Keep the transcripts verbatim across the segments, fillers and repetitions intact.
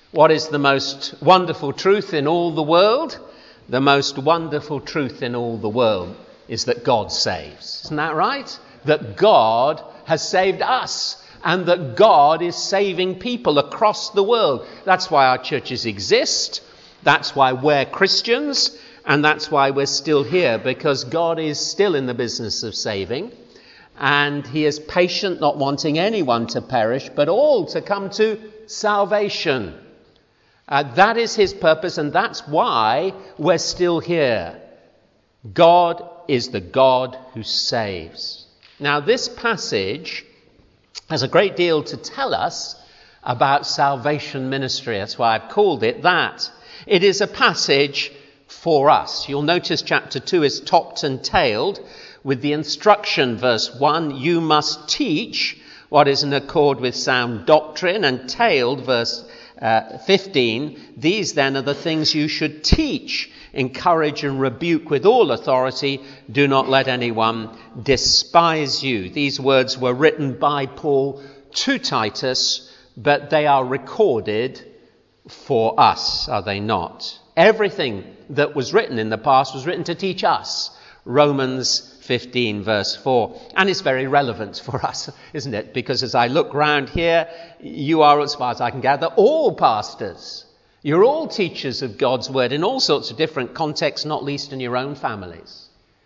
What is the most wonderful truth in all the world? The most wonderful truth in all the world is that God saves. Isn't that right? That God has saved us, and that God is saving people across the world. That's why our churches exist. That's why we're Christians, and that's why we're still here, because God is still in the business of saving, and he is patient, not wanting anyone to perish, but all to come to salvation. Uh, that is his purpose, and that's why we're still here. God is the God who saves. Now, this passage has a great deal to tell us about salvation ministry. That's why I've called it that. It is a passage for us. You'll notice chapter two is topped and tailed with the instruction, verse one, you must teach what is in accord with sound doctrine, and tailed, verse Uh, fifteen, these then are the things you should teach, encourage and rebuke with all authority. Do not let anyone despise you. These words were written by Paul to Titus, but they are recorded for us, are they not? Everything that was written in the past was written to teach us. Romans fifteen verse four. And it's very relevant for us, isn't it? Because as I look round here, you are, as far as I can gather, all pastors. You're all teachers of God's word in all sorts of different contexts, not least in your own families.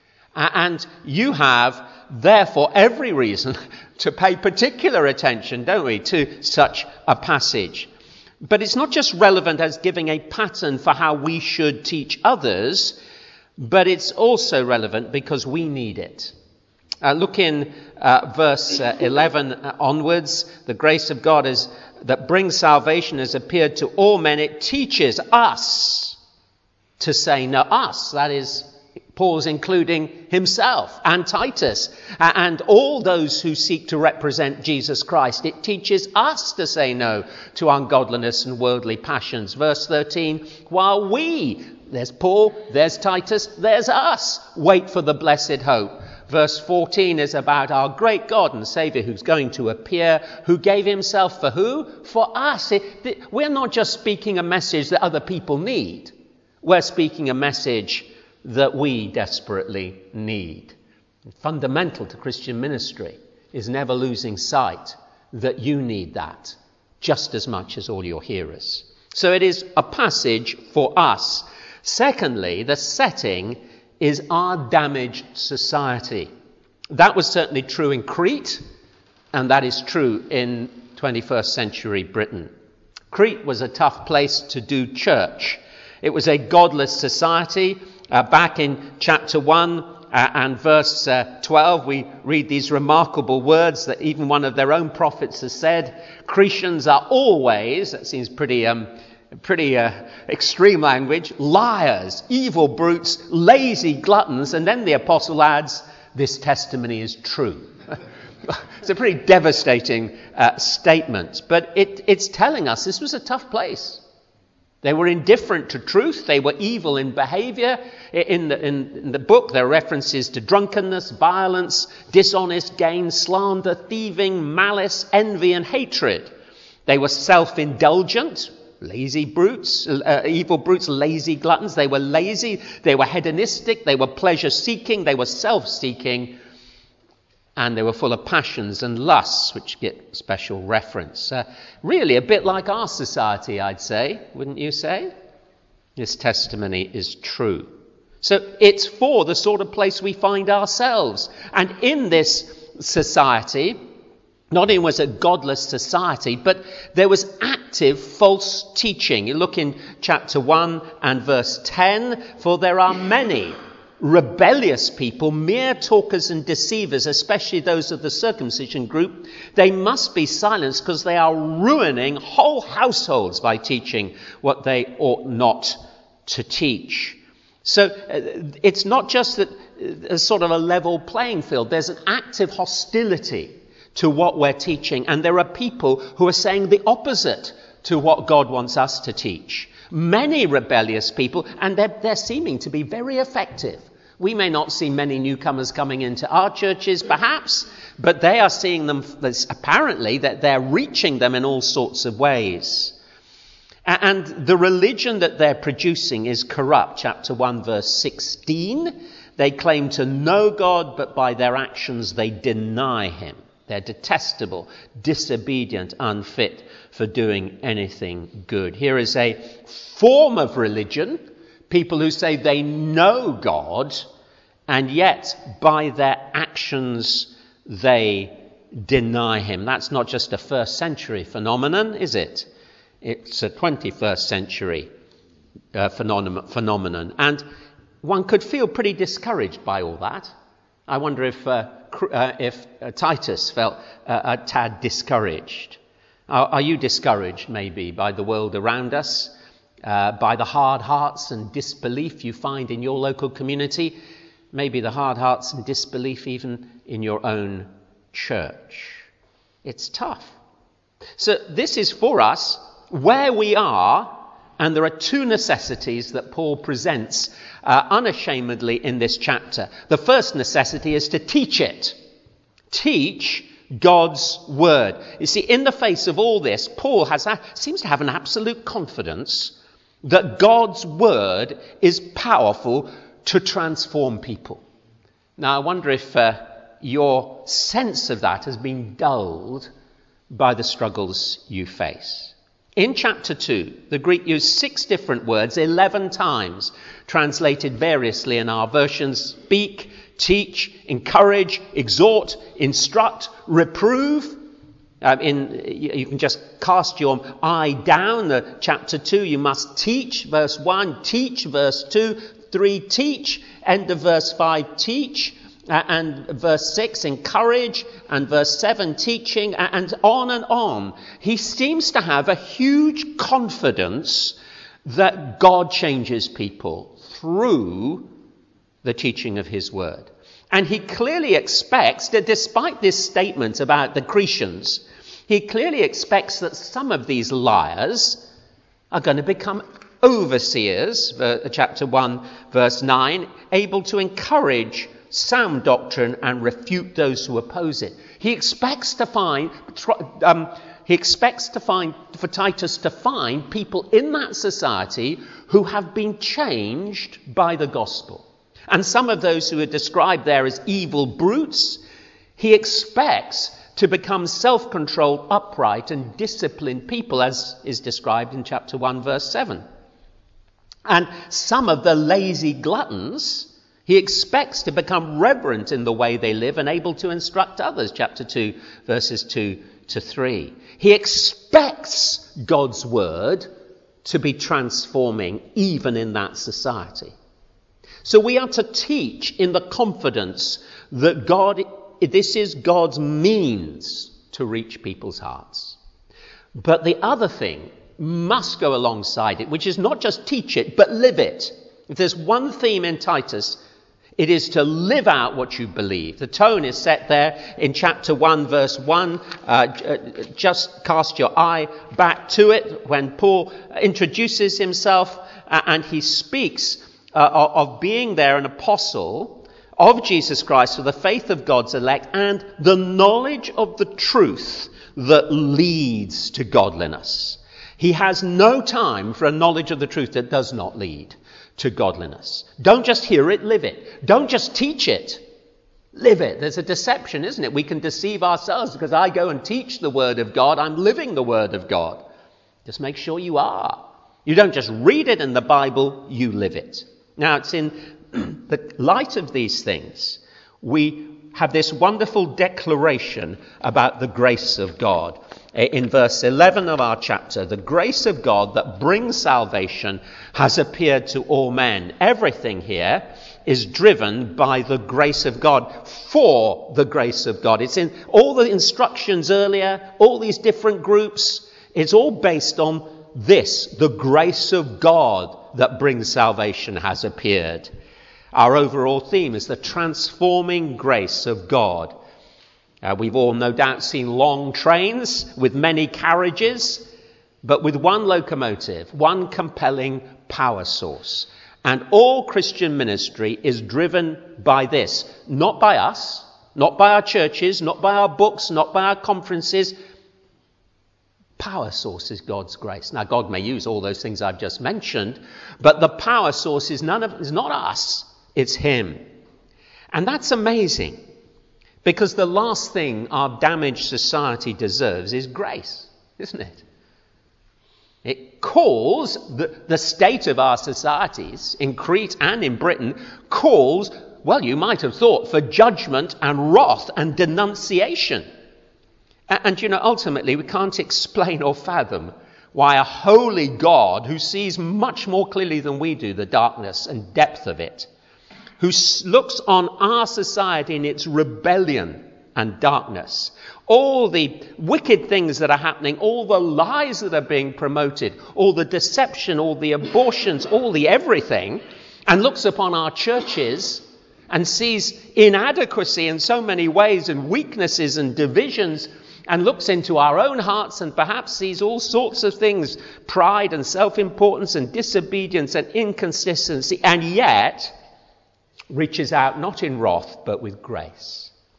And you have, therefore, every reason to pay particular attention, don't we, to such a passage. But it's not just relevant as giving a pattern for how we should teach others, but it's also relevant because we need it. Uh, look in uh, verse uh, eleven onwards. The grace of God is that brings salvation has appeared to all men. It teaches us to say no. Us, that is, Paul's including himself and Titus uh, and all those who seek to represent Jesus Christ. It teaches us to say no to ungodliness and worldly passions. Verse thirteen, while we, there's Paul, there's Titus, there's us, wait for the blessed hope. Verse fourteen is about our great God and Saviour who's going to appear, who gave himself for who? For us. It, we're not just speaking a message that other people need. We're speaking a message that we desperately need. Fundamental to Christian ministry is never losing sight that you need that just as much as all your hearers. So it is a passage for us. Secondly, the setting is our damaged society. That was certainly true in Crete, and that is true in twenty-first century Britain. Crete was a tough place to do church. It was a godless society. Uh, back in chapter one uh, and verse uh, twelve, we read these remarkable words that even one of their own prophets has said. Cretans are always, that seems pretty um, pretty uh, extreme language, liars, evil brutes, lazy gluttons. And then the apostle adds, this testimony is true. It's a pretty devastating uh, statement, but it, it's telling us this was a tough place. They were indifferent to truth. They were evil in behavior. In the, in, in the book, there are references to drunkenness, violence, dishonest gain, slander, thieving, malice, envy, and hatred. They were self-indulgent, lazy brutes, uh, evil brutes, lazy gluttons. They were lazy. They were hedonistic. They were pleasure-seeking. They were self-seeking. And they were full of passions and lusts, which get special reference. Uh, really a bit like our society, I'd say, wouldn't you say? This testimony is true. So it's for the sort of place we find ourselves. And in this society, not only was it a godless society, but there was active false teaching. You look in chapter one and verse ten, for there are many rebellious people, mere talkers and deceivers, especially those of the circumcision group. They must be silenced because they are ruining whole households by teaching what they ought not to teach. So uh, it's not just that uh, a sort of a level playing field. There's an active hostility to what we're teaching, and there are people who are saying the opposite to what God wants us to teach. Many rebellious people, and they're, they're seeming to be very effective. We may not see many newcomers coming into our churches, perhaps, but they are seeing them, apparently, that they're reaching them in all sorts of ways. And the religion that they're producing is corrupt. Chapter one, verse sixteen. They claim to know God, but by their actions they deny him. They're detestable, disobedient, unfit for doing anything good. Here is a form of religion. People who say they know God, and yet by their actions they deny him. That's not just a first century phenomenon, is it? It's a twenty-first century uh, phenom- phenomenon. And one could feel pretty discouraged by all that. I wonder if, uh, uh, if uh, Titus felt uh, a tad discouraged. Are, are you discouraged, maybe, by the world around us, uh, by the hard hearts and disbelief you find in your local community, maybe the hard hearts and disbelief even in your own church? It's tough. So this is for us where we are, and there are two necessities that Paul presents uh, unashamedly in this chapter. The first necessity is to teach it. Teach God's word. You see, in the face of all this, Paul has a, seems to have an absolute confidence that God's word is powerful to transform people. Now, I wonder if uh, your sense of that has been dulled by the struggles you face. In chapter two, the Greek used six different words, eleven times, translated variously in our versions: speak, teach, encourage, exhort, instruct, reprove. Um, in, you can just cast your eye down the chapter two. You must teach, verse one, teach, verse two, three, teach, end of verse five, teach. Uh, and verse six, encourage, and verse seven, teaching, and on and on. He seems to have a huge confidence that God changes people through the teaching of his word. And he clearly expects that despite this statement about the Cretans, he clearly expects that some of these liars are going to become overseers, chapter one, verse nine, able to encourage sound doctrine and refute those who oppose it. He expects to find, um, he expects to find, for Titus to find people in that society who have been changed by the gospel. And some of those who are described there as evil brutes, he expects to become self-controlled, upright and disciplined people, as is described in chapter one, verse seven. And some of the lazy gluttons, he expects to become reverent in the way they live and able to instruct others, chapter two, verses two to three. He expects God's word to be transforming even in that society. So we are to teach in the confidence that God, this is God's means to reach people's hearts. But the other thing must go alongside it, which is not just teach it, but live it. If there's one theme in Titus, it is to live out what you believe. The tone is set there in chapter one, verse one. Uh, just cast your eye back to it when Paul introduces himself uh, and he speaks uh, of being there an apostle of Jesus Christ for the faith of God's elect and the knowledge of the truth that leads to godliness. He has no time for a knowledge of the truth that does not lead to godliness. Don't just hear it, live it. Don't just teach it, live it. There's a deception, isn't it? We can deceive ourselves because I go and teach the word of God. I'm living the word of God. Just make sure you are. You don't just read it in the Bible, you live it. Now, it's in the light of these things, we have this wonderful declaration about the grace of God. In verse eleven of our chapter, the grace of God that brings salvation has appeared to all men. Everything here is driven by the grace of God, for the grace of God. It's in all the instructions earlier, all these different groups. It's all based on this, the grace of God that brings salvation has appeared. Our overall theme is the transforming grace of God. Uh, we've all no doubt seen long trains with many carriages, but with one locomotive, one compelling power source. And all Christian ministry is driven by this, not by us, not by our churches, not by our books, not by our conferences, Power source is God's grace. Now, God may use all those things I've just mentioned, but the power source is none of is not us, it's him. And that's amazing, because the last thing our damaged society deserves is grace, isn't it? It calls, the, the state of our societies in Crete and in Britain calls, well, you might have thought, for judgment and wrath and denunciation. And, and you know, ultimately, we can't explain or fathom why a holy God, who sees much more clearly than we do the darkness and depth of it, who looks on our society in its rebellion and darkness, all the wicked things that are happening, all the lies that are being promoted, all the deception, all the abortions, all the everything, and looks upon our churches and sees inadequacy in so many ways and weaknesses and divisions, and looks into our own hearts and perhaps sees all sorts of things, pride and self-importance and disobedience and inconsistency, and yet reaches out not in wrath but with grace.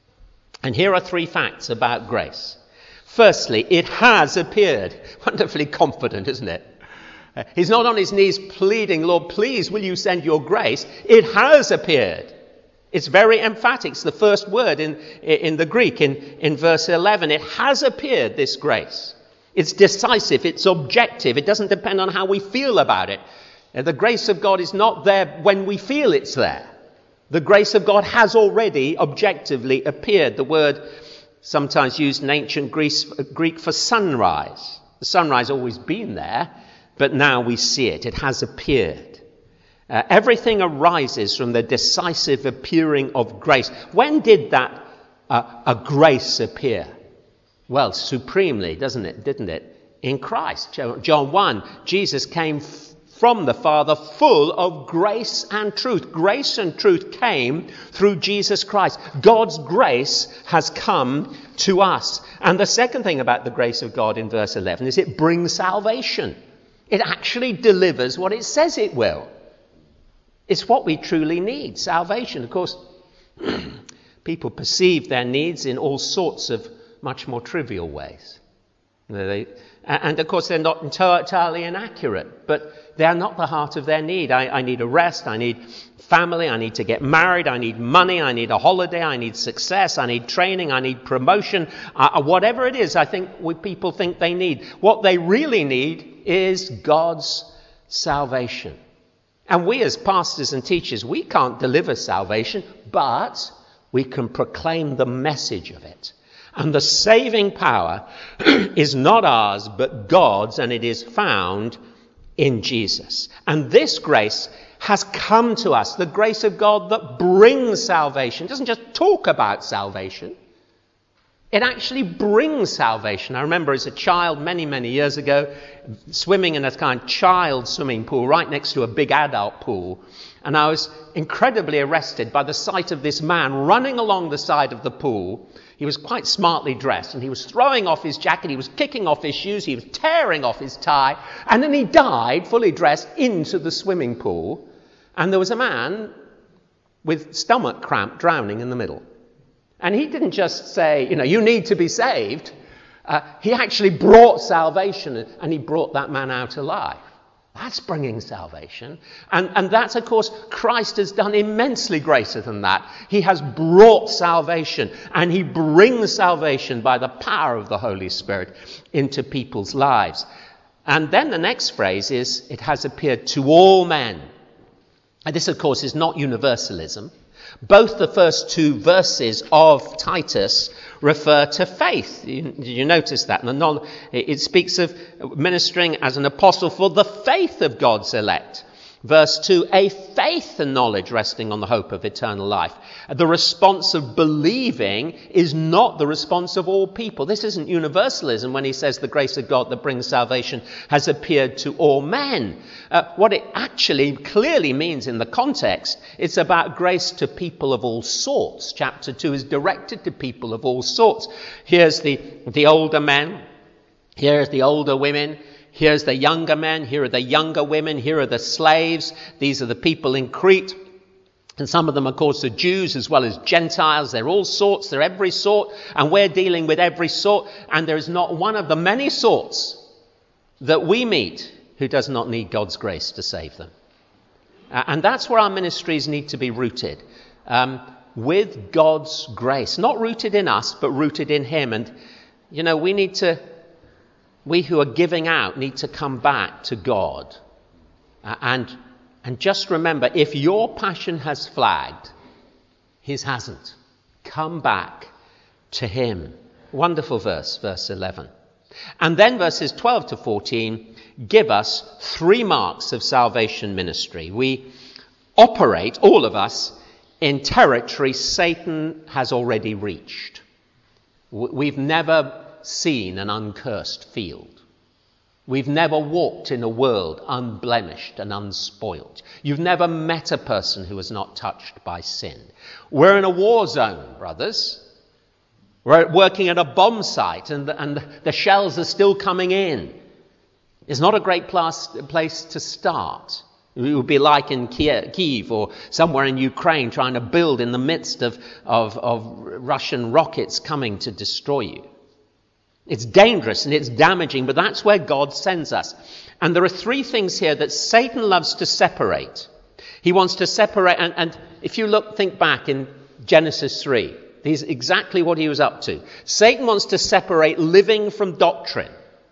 And here are three facts about grace. Firstly, it has appeared. Wonderfully confident, isn't it? He's not on his knees pleading, Lord, please, will you send your grace? It has appeared. It's very emphatic. It's the first word in, in the Greek, in, in verse eleven. It has appeared, this grace. It's decisive. It's objective. It doesn't depend on how we feel about it. The grace of God is not there when we feel it's there. The grace of God has already objectively appeared. The word sometimes used in ancient Greek for sunrise. The sunrise has always been there, but now we see it. It has appeared. Uh, everything arises from the decisive appearing of grace. When did that uh, a grace appear? Well, supremely, doesn't it? Didn't it? In Christ. John one, Jesus came f- from the Father, full of grace and truth. Grace and truth came through Jesus Christ. God's grace has come to us. And the second thing about the grace of God in verse eleven is it brings salvation. It actually delivers what it says it will. It's what we truly need, salvation. Of course, people perceive their needs in all sorts of much more trivial ways. They, and of course, they're not entirely inaccurate, but they are not the heart of their need. I, I need a rest, I need family, I need to get married, I need money, I need a holiday, I need success, I need training, I need promotion, uh, whatever it is I think we, people think they need. What they really need is God's salvation. And we as pastors and teachers, we can't deliver salvation, but we can proclaim the message of it. And the saving power is not ours, but God's, and it is found in Jesus. And this grace has come to us, the grace of God that brings salvation. It doesn't just talk about salvation. It actually brings salvation. I remember as a child, many, many years ago, swimming in a kind of child swimming pool right next to a big adult pool. And I was incredibly arrested by the sight of this man running along the side of the pool. He was quite smartly dressed, and he was throwing off his jacket, he was kicking off his shoes, he was tearing off his tie, and then he dived, fully dressed, into the swimming pool. And there was a man with stomach cramp drowning in the middle. And he didn't just say, you know, you need to be saved. Uh, he actually brought salvation, and he brought that man out alive. That's bringing salvation. And, and that's, of course, Christ has done immensely greater than that. He has brought salvation, and he brings salvation by the power of the Holy Spirit into people's lives. And then the next phrase is, it has appeared to all men. And this, of course, is not universalism. Both the first two verses of Titus refer to faith. You, did you notice that? It speaks of ministering as an apostle for the faith of God's elect. Verse two, a faith and knowledge resting on the hope of eternal life. The response of believing is not the response of all people. This isn't universalism when he says the grace of God that brings salvation has appeared to all men. Uh, what it actually clearly means in the context, it's about grace to people of all sorts. Chapter two is directed to people of all sorts. Here's the, the older men. Here's the older women. Here's the younger men, here are the younger women, here are the slaves. These are the people in Crete. And some of them, of course, are Jews as well as Gentiles. They're all sorts, they're every sort, and we're dealing with every sort. And there is not one of the many sorts that we meet who does not need God's grace to save them. Uh, and that's where our ministries need to be rooted. Um, with God's grace. Not rooted in us, but rooted in him. And, you know, we need to, we who are giving out need to come back to God. Uh, and And just remember, if your passion has flagged, his hasn't. Come back to him. Wonderful verse, verse eleven. And then verses twelve to fourteen give us three marks of salvation ministry. We operate, all of us, in territory Satan has already reached. We've never seen an uncursed field. We've never walked in a world unblemished and unspoilt. You've never met a person who was not touched by sin. We're in a war zone, brothers. We're working at a bomb site and the, and the shells are still coming in. It's not a great place, place to start. It would be like in Kiev or somewhere in Ukraine trying to build in the midst of, of, of Russian rockets coming to destroy you. It's dangerous and it's damaging, but that's where God sends us. And there are three things here that Satan loves to separate. He wants to separate, and, and if you look, think back in Genesis three, this is exactly what he was up to. Satan wants to separate living from doctrine.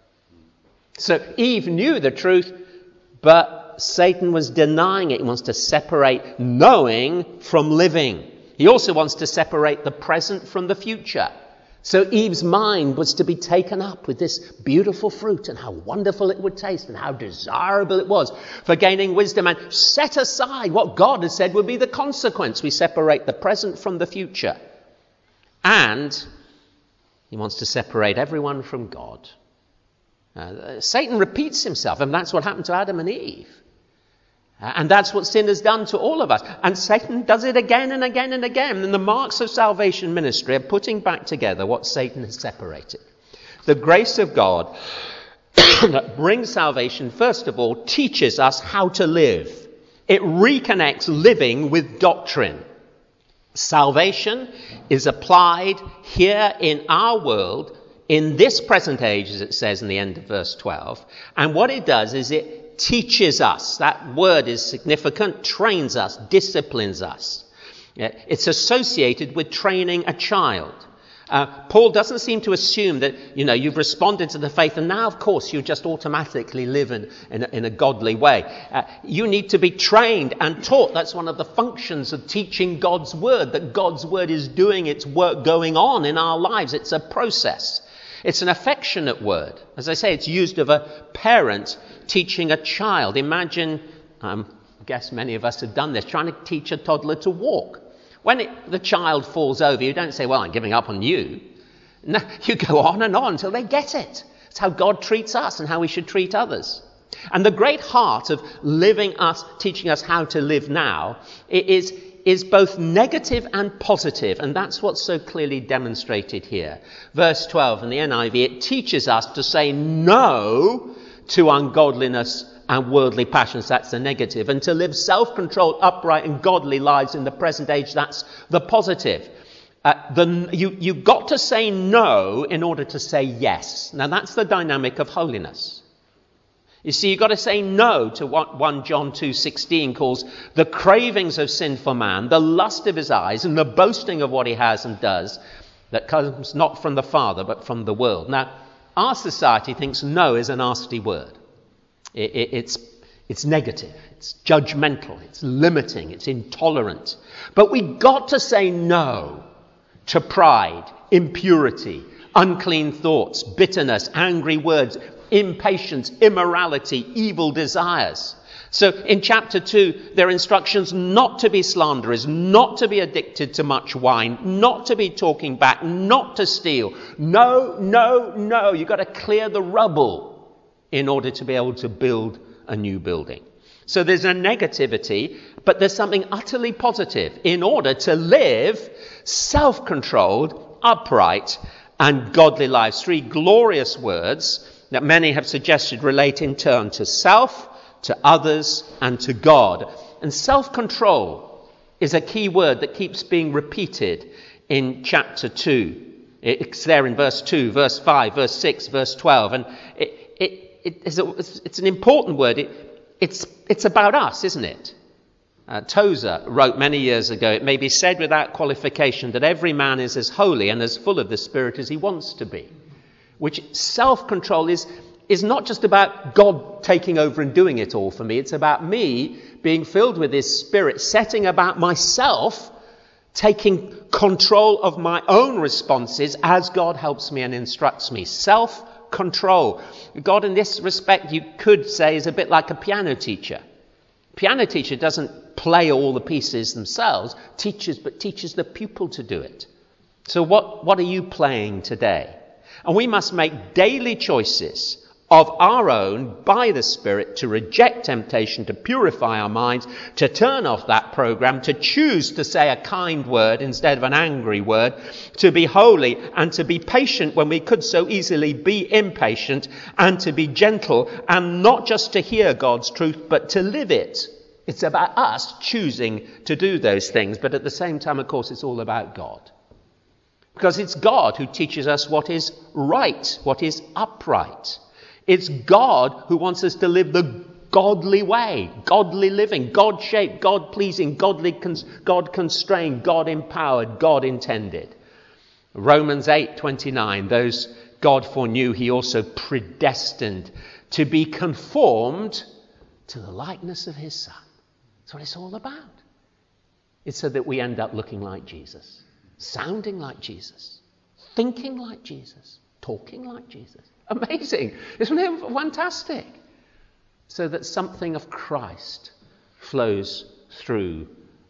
So Eve knew the truth, but Satan was denying it. He wants to separate knowing from living. He also wants to separate the present from the future. So Eve's mind was to be taken up with this beautiful fruit and how wonderful it would taste and how desirable it was for gaining wisdom, and set aside what God has said would be the consequence. We separate the present from the future. And he wants to separate everyone from God. Uh, Satan repeats himself, and that's what happened to Adam and Eve. And that's what sin has done to all of us. And Satan does it again and again and again. And the marks of salvation ministry are putting back together what Satan has separated. The grace of God that brings salvation, first of all, teaches us how to live. It reconnects living with doctrine. Salvation is applied here in our world, in this present age, as it says in the end of verse twelve. And what it does is it teaches us. That word is significant. Trains us, disciplines us. It's associated with training a child. Uh, Paul doesn't seem to assume that, you know, you've responded to the faith and now, of course, you just automatically live in, in, a, in a godly way. Uh, you need to be trained and taught. That's one of the functions of teaching God's word, that God's word is doing its work going on in our lives. It's a process. It's an affectionate word. As I say, it's used of a parent teaching a child. Imagine, um, I guess many of us have done this, trying to teach a toddler to walk. When it, the child falls over, you don't say, well, I'm giving up on you. No, you go on and on until they get it. It's how God treats us and how we should treat others. And the great heart of living us, teaching us how to live now, is, is both negative and positive. And that's what's so clearly demonstrated here. Verse twelve in the N I V, it teaches us to say no to ungodliness and worldly passions. That's the negative. And to live self-controlled, upright and godly lives in the present age. That's the positive. Uh, the, you, you've got to say no in order to say yes. Now that's the dynamic of holiness. You see, you've got to say no to what First John two sixteen calls the cravings of sinful man, the lust of his eyes, and the boasting of what he has and does that comes not from the Father but from the world. Now, our society thinks no is a nasty word. It, it, it's, it's negative, it's judgmental, it's limiting, it's intolerant. But we've got to say no to pride, impurity, unclean thoughts, bitterness, angry words, impatience, immorality, evil desires. So in chapter two, there are instructions not to be slanderers, not to be addicted to much wine, not to be talking back, not to steal. No, no, no. You've got to clear the rubble in order to be able to build a new building. So there's a negativity, but there's something utterly positive in order to live self-controlled, upright, and godly lives. Three glorious words that many have suggested relate in turn to self, to others, and to God. And self-control is a key word that keeps being repeated in chapter two. It's there in verse two, verse five, verse six, verse twelve. And it, it, it is a, it's an important word. It, it's, it's about us, isn't it? Uh, Tozer wrote many years ago, it may be said without qualification that every man is as holy and as full of the Spirit as he wants to be. Which self-control is, is not just about God taking over and doing it all for me. It's about me being filled with His Spirit, setting about myself, taking control of my own responses as God helps me and instructs me. Self-control. God, in this respect, you could say, is a bit like a piano teacher. Piano teacher doesn't play all the pieces themselves, teaches, but teaches the pupil to do it. So what, what are you playing today? And we must make daily choices of our own by the Spirit to reject temptation, to purify our minds, to turn off that program, to choose to say a kind word instead of an angry word, to be holy and to be patient when we could so easily be impatient, and to be gentle, and not just to hear God's truth but to live it. It's about us choosing to do those things, but at the same time, of course, it's all about God. Because it's God who teaches us what is right, what is upright. It's God who wants us to live the godly way, godly living, God-shaped, God-pleasing, godly, cons- God-constrained, God-empowered, God-intended. Romans eight twenty-nine, those God foreknew, He also predestined to be conformed to the likeness of His Son. That's what it's all about. It's so that we end up looking like Jesus, sounding like Jesus, thinking like Jesus, talking like Jesus. Amazing. Isn't it fantastic? So that something of Christ flows through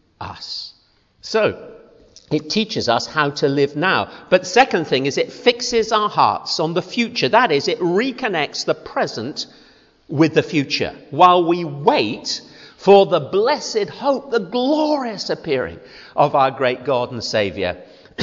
us. So, it teaches us how to live now. But second thing is it fixes our hearts on the future. That is, it reconnects the present with the future while we wait for the blessed hope, the glorious appearing of our great God and Saviour,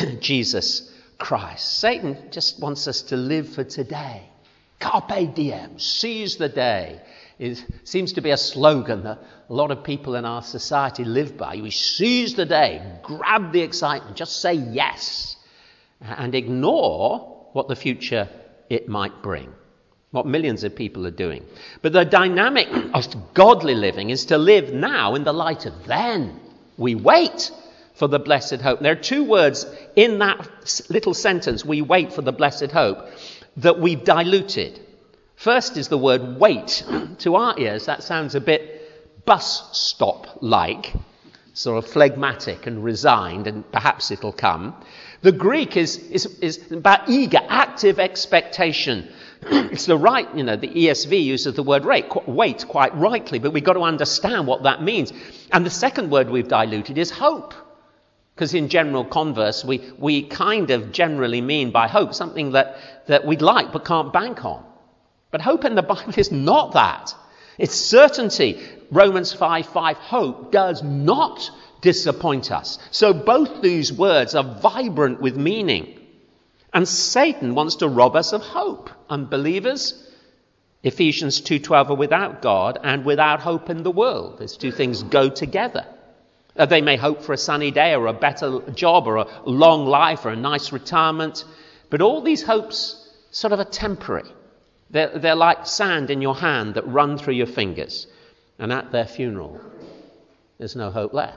Jesus Christ. Satan just wants us to live for today. Carpe diem, seize the day. It seems to be a slogan that a lot of people in our society live by. We seize the day, grab the excitement, just say yes, and ignore what the future it might bring, what millions of people are doing. But the dynamic of godly living is to live now in the light of then. We wait for the blessed hope. There are two words in that little sentence, we wait for the blessed hope, that we've diluted. First is the word wait. To our ears, that sounds a bit bus stop-like, sort of phlegmatic and resigned, and perhaps it'll come. The Greek is, is, is about eager, active expectation. It's the right, you know, the E S V uses the word wait, wait quite rightly, but we've got to understand what that means. And the second word we've diluted is hope. Because in general converse, we, we kind of generally mean by hope something that, that we'd like but can't bank on. But hope in the Bible is not that. It's certainty. Romans five five, hope does not disappoint us. So both these words are vibrant with meaning. And Satan wants to rob us of hope. Unbelievers, Ephesians two twelve, are without God and without hope in the world. These two things go together. Uh, they may hope for a sunny day or a better job or a long life or a nice retirement. But all these hopes sort of are temporary. They're, they're like sand in your hand that run through your fingers. And at their funeral, there's no hope left.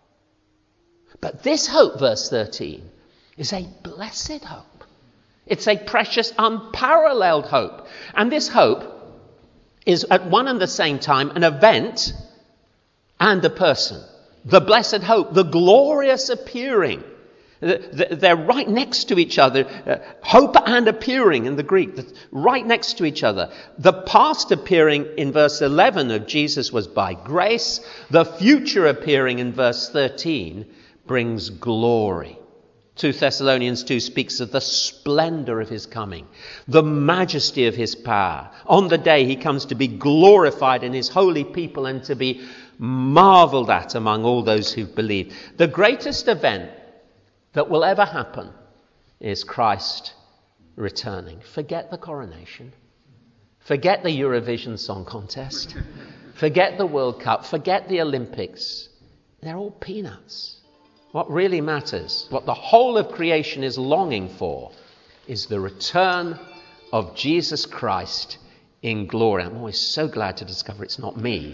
But this hope, verse thirteen, is a blessed hope. It's a precious, unparalleled hope. And this hope is at one and the same time an event and a person. The blessed hope, the glorious appearing. They're right next to each other. Uh, hope and appearing in the Greek, right next to each other. The past appearing in verse eleven of Jesus was by grace. The future appearing in verse thirteen brings glory. Second Thessalonians two speaks of the splendor of his coming, the majesty of his power. On the day he comes to be glorified in his holy people and to be marveled at among all those who've believed. The greatest event that will ever happen is Christ returning. Forget the coronation. Forget the Eurovision Song Contest. Forget the World Cup. Forget the Olympics. they're all peanuts. What really matters, what the whole of creation is longing for, is the return of Jesus Christ in glory. I'm always so glad to discover it's not me.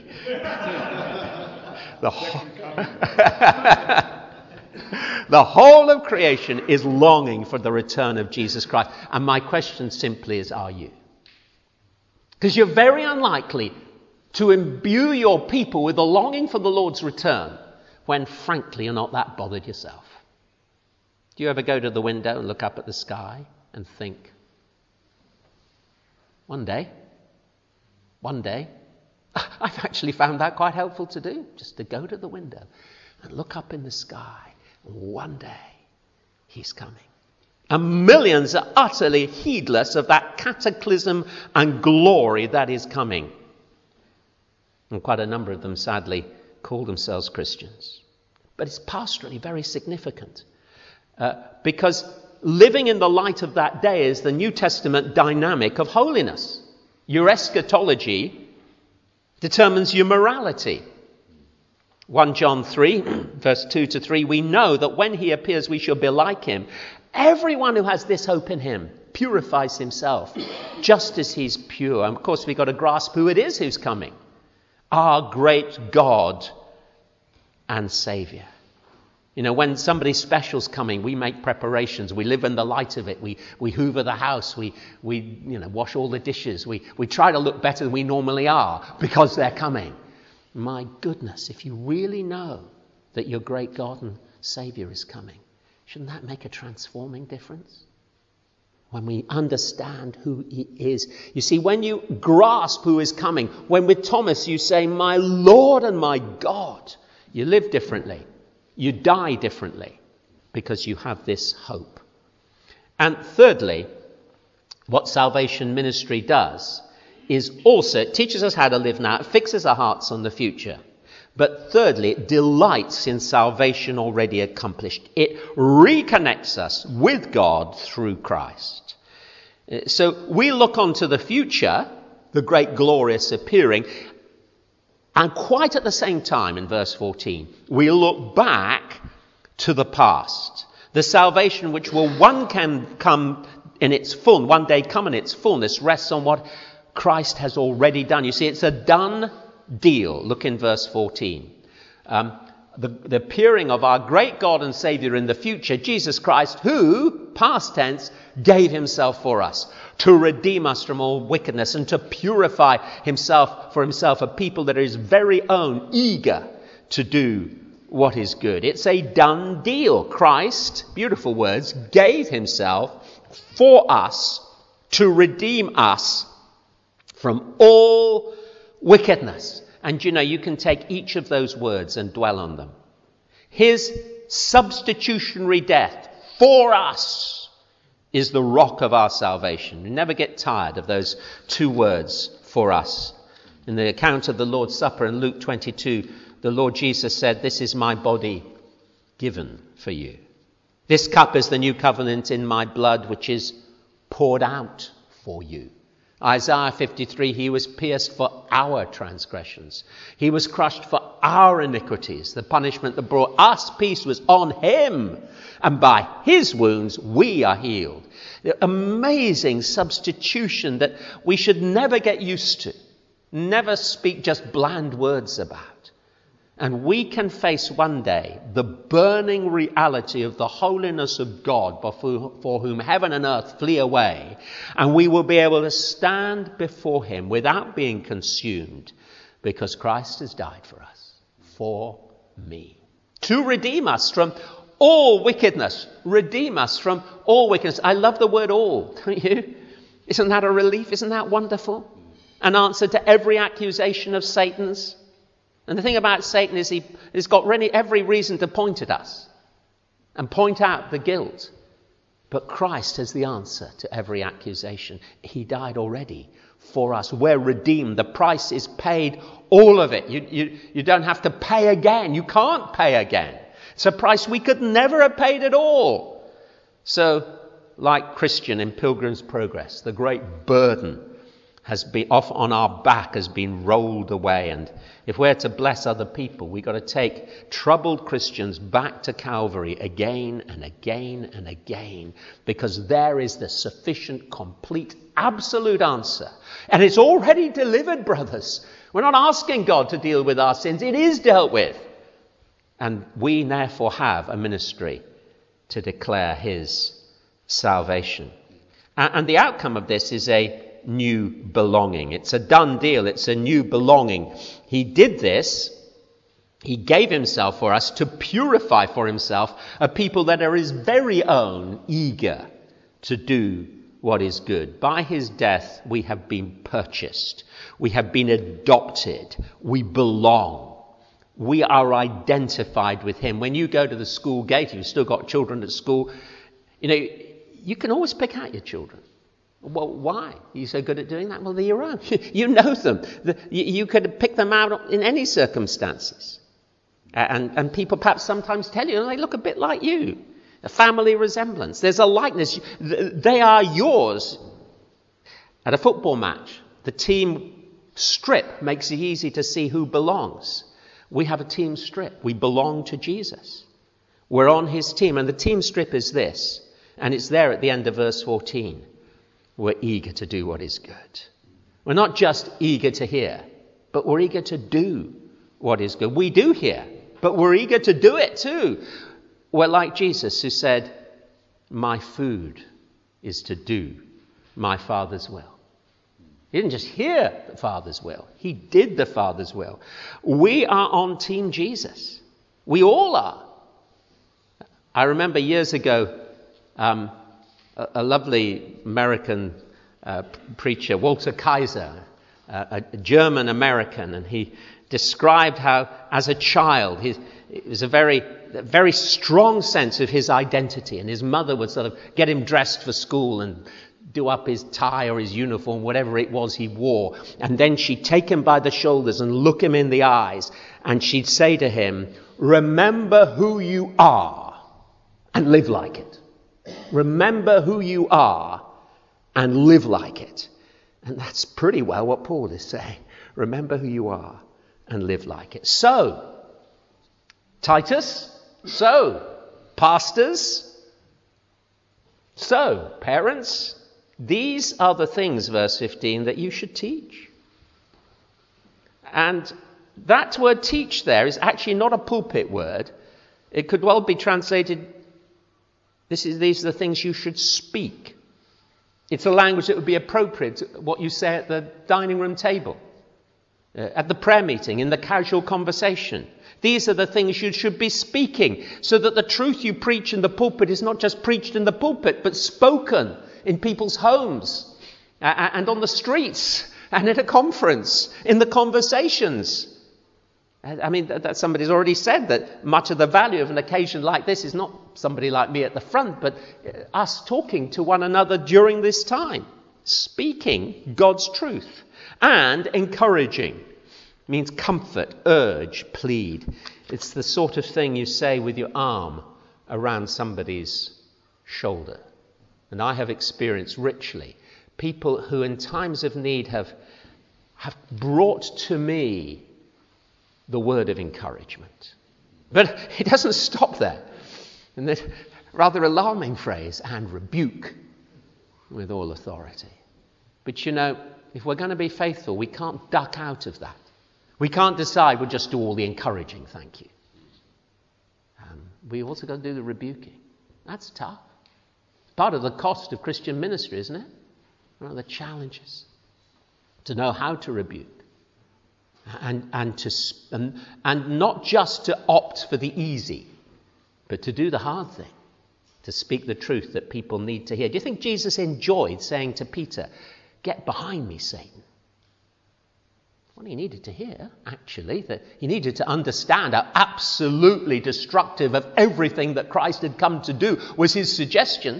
the, whole the whole of creation is longing for the return of Jesus Christ. And my question simply is, are you? Because you're very unlikely to imbue your people with a longing for the Lord's return when, frankly, you're not that bothered yourself. Do you ever go to the window and look up at the sky and think, one day, one day, I've actually found that quite helpful to do, just to go to the window and look up in the sky. One day, he's coming. And millions are utterly heedless of that cataclysm and glory that is coming. And quite a number of them, sadly, call themselves Christians. But it's pastorally very significant. Uh, because living in the light of that day is the New Testament dynamic of holiness. Your eschatology determines your morality. First John three, verse two to three, we know that when he appears we shall be like him. Everyone who has this hope in him purifies himself, just as he's pure. And of course we've got to grasp who it is who's coming. Our great God and Saviour. You know, when somebody special's coming, we make preparations. We live in the light of it. We we hoover the house. We we you know wash all the dishes. We we try to look better than we normally are because they're coming. My goodness, if you really know that your great God and Saviour is coming, shouldn't that make a transforming difference? When we understand who he is. You see, when you grasp who is coming, when with Thomas you say, my Lord and my God, you live differently. You die differently because you have this hope. And thirdly, what salvation ministry does is also, it teaches us how to live now, it fixes our hearts on the future. But thirdly, it delights in salvation already accomplished. It reconnects us with God through Christ. So we look on to the future, the great glorious appearing, and quite at the same time, in verse fourteen, we look back to the past. The salvation which will one can come in its full, one day come in its fullness, rests on what Christ has already done. You see, it's a done deal. Look in verse fourteen. Um, the, the appearing of our great God and Saviour in the future, Jesus Christ, who, past tense, gave himself for us to redeem us from all wickedness and to purify himself for himself a people that are his very own, eager to do what is good. It's a done deal. Christ, beautiful words, gave himself for us to redeem us from all wickedness. And you know, you can take each of those words and dwell on them. His substitutionary death for us is the rock of our salvation. You never get tired of those two words, for us. In the account of the Lord's Supper in Luke twenty-two, the Lord Jesus said, this is my body given for you. This cup is the new covenant in my blood, which is poured out for you. Isaiah fifty-three, he was pierced for our transgressions. He was crushed for our iniquities. The punishment that brought us peace was on him. And by his wounds, we are healed. The amazing substitution that we should never get used to. Never speak just bland words about. And we can face one day the burning reality of the holiness of God for whom heaven and earth flee away. And we will be able to stand before him without being consumed because Christ has died for us, for me. To redeem us from all wickedness. Redeem us from all wickedness. I love the word all, don't you? Isn't that a relief? Isn't that wonderful? An answer to every accusation of Satan's. And the thing about Satan is he, he's got really every reason to point at us and point out the guilt. But Christ has the answer to every accusation. He died already for us. We're redeemed. The price is paid, all of it. You, you, you don't have to pay again. You can't pay again. It's a price we could never have paid at all. So, like Christian in Pilgrim's Progress, the great burden has been off on our back, has been rolled away. And if we're to bless other people, we've got to take troubled Christians back to Calvary again and again and again, because there is the sufficient, complete, absolute answer. And it's already delivered, brothers. We're not asking God to deal with our sins. It is dealt with. And we therefore have a ministry to declare his salvation. And the outcome of this is a new belonging. It's a done deal. It's a new belonging. He did this. He gave himself for us to purify for himself a people that are his very own, eager to do what is good. By his death, we have been purchased. We have been adopted. We belong. We are identified with him. When you go to the school gate, you've still got children at school, you know, you can always pick out your children. Well, why? Are you so good at doing that? Well, they're your own. You know them. The, you, you could pick them out in any circumstances. And, and people perhaps sometimes tell you, they look a bit like you. A family resemblance. There's a likeness. They are yours. At a football match, the team strip makes it easy to see who belongs. We have a team strip. We belong to Jesus. We're on his team. And the team strip is this. And it's there at the end of verse fourteen. We're eager to do what is good. We're not just eager to hear, but we're eager to do what is good. We do hear, but we're eager to do it too. We're like Jesus, who said, my food is to do my Father's will. He didn't just hear the Father's will. He did the Father's will. We are on Team Jesus. We all are. I remember years ago, um, a, a lovely American uh, preacher, Walter Kaiser, uh, a German American, and he described how, as a child, he, it was a very, a very strong sense of his identity, and his mother would sort of get him dressed for school and do up his tie or his uniform, whatever it was he wore, and then she'd take him by the shoulders and look him in the eyes, and she'd say to him, remember who you are and live like it. Remember who you are and live like it. And that's pretty well what Paul is saying. Remember who you are and live like it. So, Titus, so, pastors, so, parents, these are the things, verse fifteen, that you should teach. And that word teach there is actually not a pulpit word. It could well be translated, this is, these are the things you should speak. It's a language that would be appropriate to what you say at the dining room table, uh, at the prayer meeting, in the casual conversation. These are the things you should be speaking, so that the truth you preach in the pulpit is not just preached in the pulpit, but spoken in people's homes, uh, and on the streets, and at a conference, in the conversations. I mean, that somebody's already said that much of the value of an occasion like this is not somebody like me at the front, but us talking to one another during this time, speaking God's truth, and encouraging. It means comfort, urge, plead. It's the sort of thing you say with your arm around somebody's shoulder. And I have experienced richly people who in times of need have, have brought to me the word of encouragement. But it doesn't stop there. And that rather alarming phrase, and rebuke with all authority. But you know, if we're going to be faithful, we can't duck out of that. We can't decide we'll just do all the encouraging, thank you. Um, we also got to do the rebuking. That's tough. Part of the cost of Christian ministry, isn't it? One of the challenges. To know how to rebuke. And and to and, and not just to opt for the easy, but to do the hard thing, to speak the truth that people need to hear. Do you think Jesus enjoyed saying to Peter, "Get behind me, Satan"? What he needed to hear, actually, that he needed to understand how absolutely destructive of everything that Christ had come to do was his suggestion.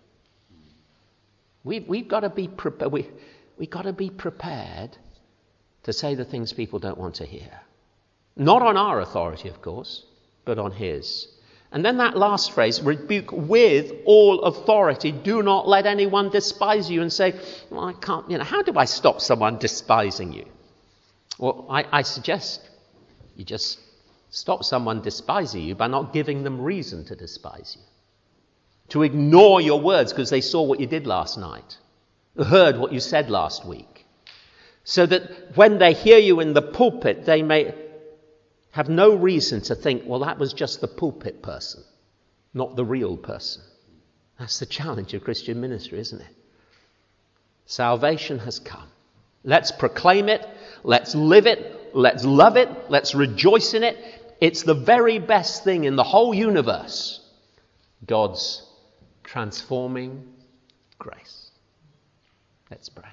We've we've got to be prepared. We we got to be prepared. To say the things people don't want to hear. Not on our authority, of course, but on his. And then that last phrase, rebuke with all authority. Do not let anyone despise you and say, well, I can't, you know, how do I stop someone despising you? Well, I, I suggest you just stop someone despising you by not giving them reason to despise you. To ignore your words because they saw what you did last night, heard what you said last week. So that when they hear you in the pulpit, they may have no reason to think, well, that was just the pulpit person, not the real person. That's the challenge of Christian ministry, isn't it? Salvation has come. Let's proclaim it. Let's live it. Let's love it. Let's rejoice in it. It's the very best thing in the whole universe. God's transforming grace. Let's pray.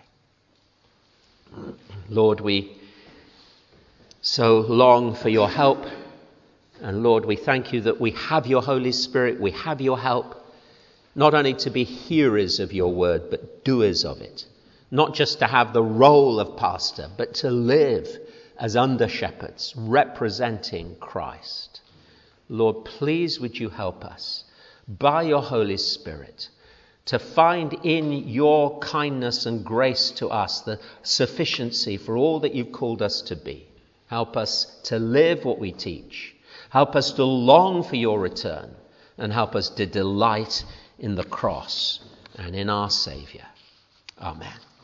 Lord, we so long for your help. And Lord, we thank you that we have your Holy Spirit, we have your help, not only to be hearers of your word, but doers of it. Not just to have the role of pastor, but to live as under-shepherds, representing Christ. Lord, please would you help us, by your Holy Spirit, to find in your kindness and grace to us the sufficiency for all that you've called us to be. Help us to live what we teach. Help us to long for your return. And help us to delight in the cross and in our Saviour. Amen.